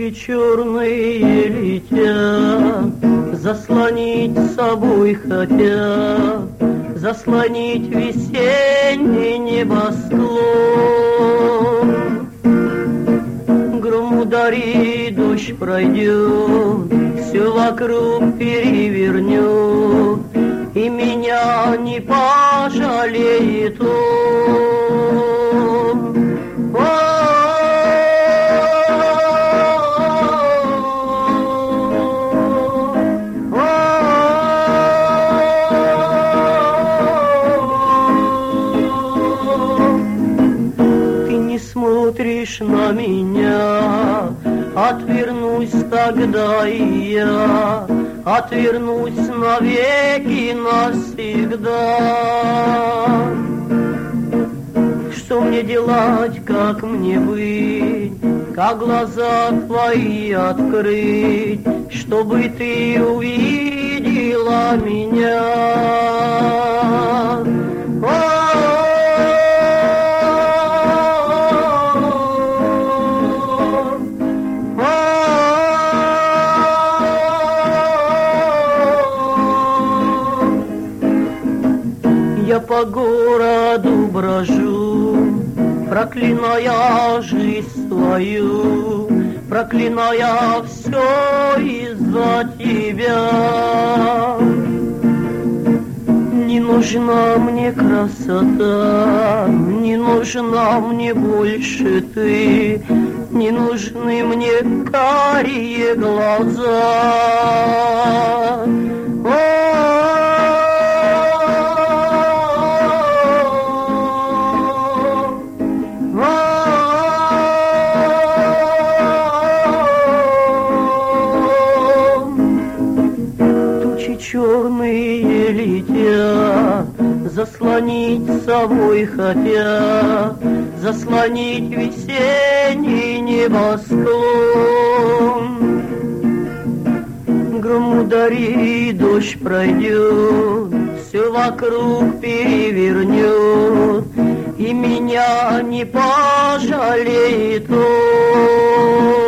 Тучи черные летят, заслонить собой хотят, заслонить весенний небосклон. Гром ударит, дождь пройдет, все вокруг перевернет, и меня не пожалеет он. Ты не смотришь на меня, отвернусь тогда и я, отвернусь навеки навсегда. Что мне делать, как мне быть, как глаза твои открыть, чтобы ты увидела меня? Я по городу брожу, проклиная жизнь свою, проклиная все из-за тебя. Не нужна мне красота, не нужна мне больше ты, не нужны мне карие глаза. Черные летят, заслонить собой хотят, заслонить весенний небосклон. Гром ударит, дождь пройдет, все вокруг перевернет, и меня не пожалеет он.